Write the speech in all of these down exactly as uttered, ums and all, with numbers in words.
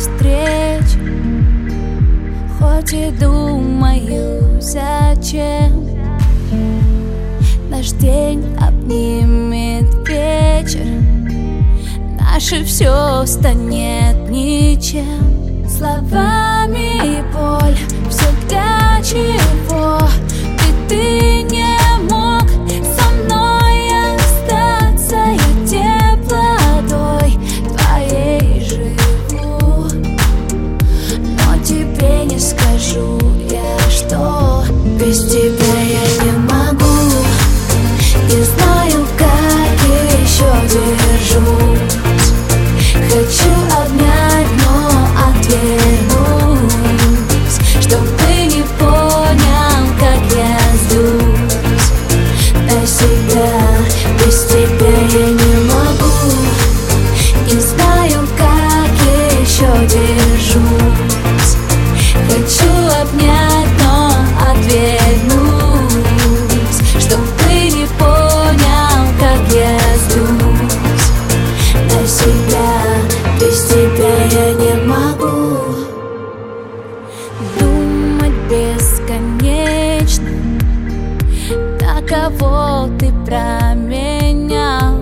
встреч, хоть и думаю, зачем наш день обнимет вечер, наше все станет ничем. Словами и боль, все для чего ты, ты не мог со мной остаться. Я теплотой твоей живу, но тебе не скажу я, что без тебя я не могу. Не знаю, как еще держусь. Хочу обнять, но отвернусь, чтоб ты не понял, как я сдусь на себя. Без тебя я не могу. Не знаю, как еще держусь. Хочу обнять, но отвернусь, чтоб ты не понял, как я сдусь на себя. Без тебя я не могу. Думать бесконечно, на кого ты променял.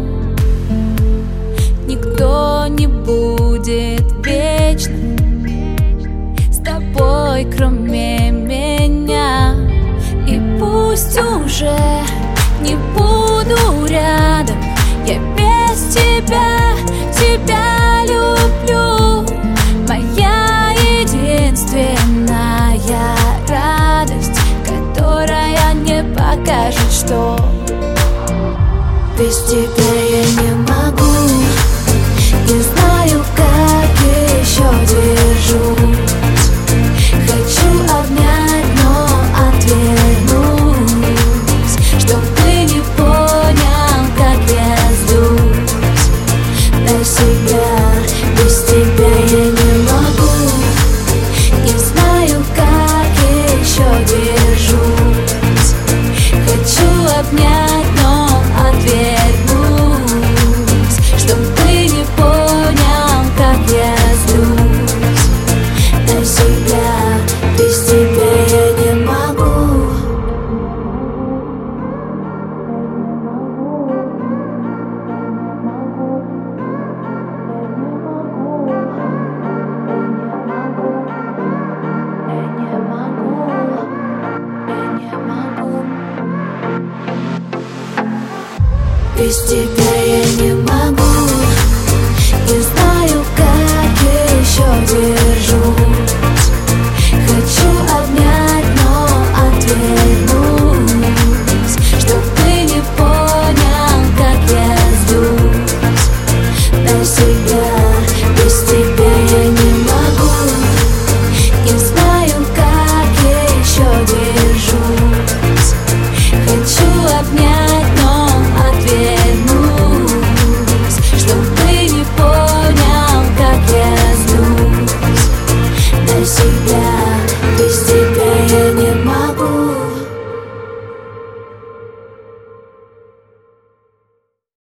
Никто не будет вечно с тобой, кроме меня. И пусть уже не буду рядом, я без тебя, тебя люблю. Моя единственная радость, которая не покажет, что без тебя я не могу. Не знаю, как еще держусь. Хочу обнять, но отвернусь, чтоб ты не понял, как я сдусь на себя. Без тебя я не могу. Не знаю, как еще держусь. Хочу обнять, но отвернусь, чтоб ты не понял, как я сдусь на себя. Без тебя я не могу. Без тебя я не могу.